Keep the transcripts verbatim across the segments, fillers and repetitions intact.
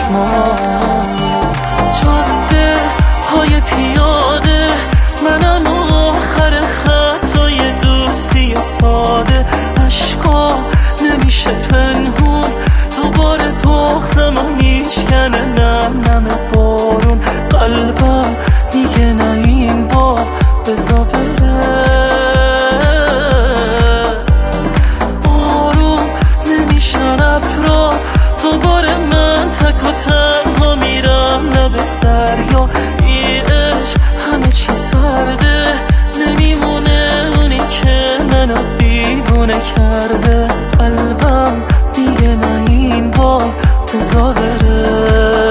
چشمان. جاده های پیاده منم آخر خطای دوستی ساده. عشقا نمیشه پنهون دوباره بغضم و میشکنه نم نم بارون. قلبم میگه نه این بار بزا بره. آروم نمیشن ابرا دوباره من تک و تنها میرم لب دریا. ای عشق همه چی سرده نمیمونه اونی که منو دیوونه کرده. قلبم میگه نه این بار بزا بره.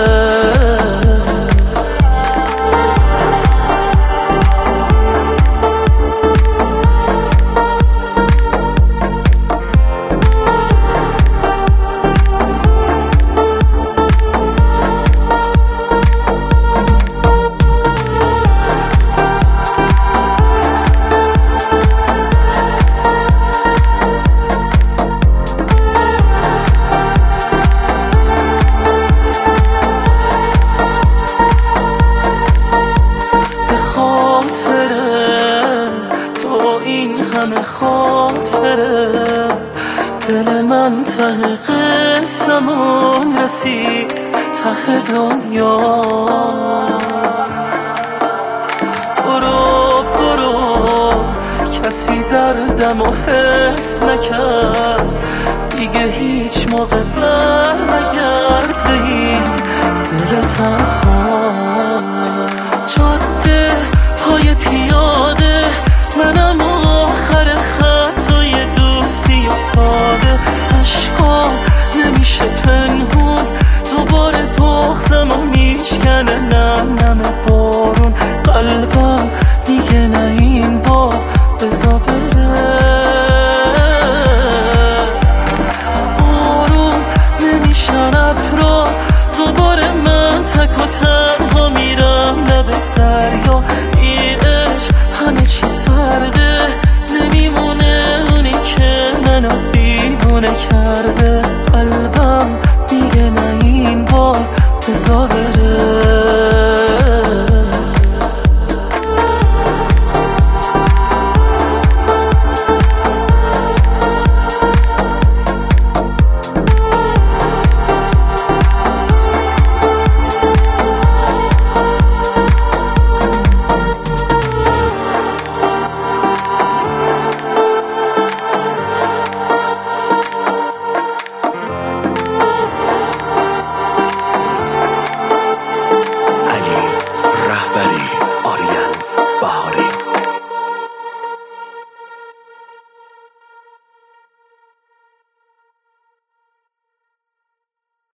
همه خاطره دل من ته قسمون رسید ته دنیا. برو برو کسی دردم و حس نکرد دیگه هیچ موقع بر نگرد به این دل تنها. جاده های پیاده منم آخر خطای دوستی ساده. عشقا نمیشه پنهون دوباره بغضم و میشکنه نم نم بارون. قلبم میگه نه این بار بزا بره. آروم نمیشن ابرا دوباره من تک و تنها میرم لب دریا. ای عشق همه چی سرده نمیمونه اونی که منو دیوونه کرده. قلبم دیگه نه این بار بزا بره.